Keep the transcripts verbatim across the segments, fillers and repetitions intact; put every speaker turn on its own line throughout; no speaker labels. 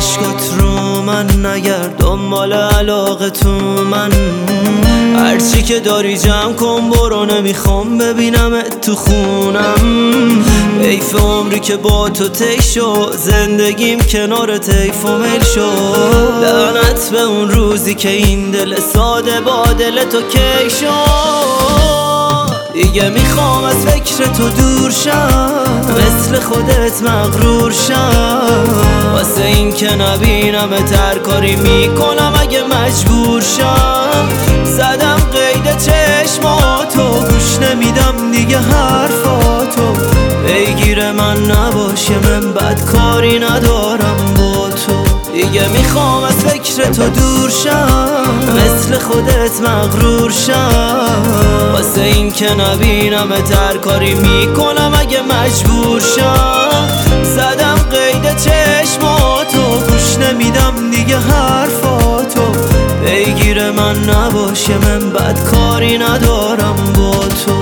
عشقات رو من نگرد دنبال علاقه تو من. هرچی که داری جمع کن برو، نمیخوام ببینمت تو خونم. حیف عمری که با تو طی شد، زندگیم کنارت حیف و میل شد. لعنت به اون روزی که این دل ساده با دل تو کی شد. دیگه میخوام از فکر تو دور شم، مثل خودت مغرور شم. واسه این که نبینمت هر کاری میکنم اگه مجبور شم. زدم قید چشماتو، گوش نمیدم دیگه حرفاتو. پیگیر من نباشه، من بدکاری ندارم با تو. دیگه میخوام از فکر تو دور شم، مثل خودت مغرور شم. واسه این که نبینمت هر کاری میکنم اگه مجبور شم. زدم قید چشماتو، گوش نمیدم دیگه حرفاتو. پیگیر من نباشه، من بدکاری ندارم با تو.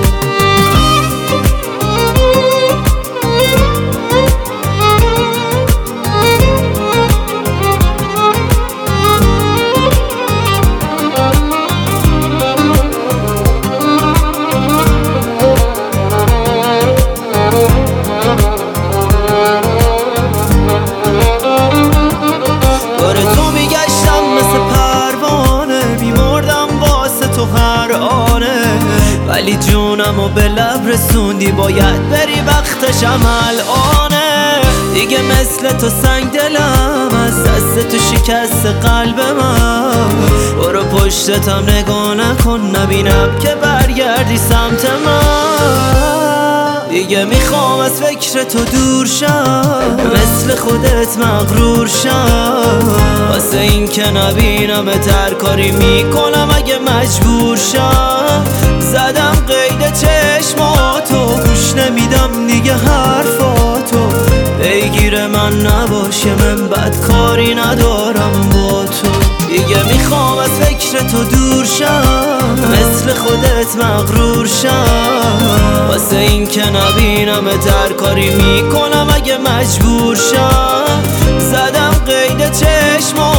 ولی جونمو به لب رسوندی، باید بری وقتشم الانه. دیگه مثل تو سنگ دلم، از دست تو شکست قلب من. برو پشتتم نگاه نکن، نبینم که برگردی سمت من. دیگه میخوام از فکر تو دور شم، مثل خودت مغرور شم. واسه این که نبینمت هر کاری میکنم اگه مجبور شم. زدم قید چشماتو، گوش نمیدم دیگه حرفاتو. پیگیر من نباشه، من بدکاری ندارم با تو. دیگه میخوام از فکر تو دور شم، مثل خودت مغرور شم. واسه این که نبینمت هر کاری میکنم اگه مجبور شم. زدم قید چشماتو،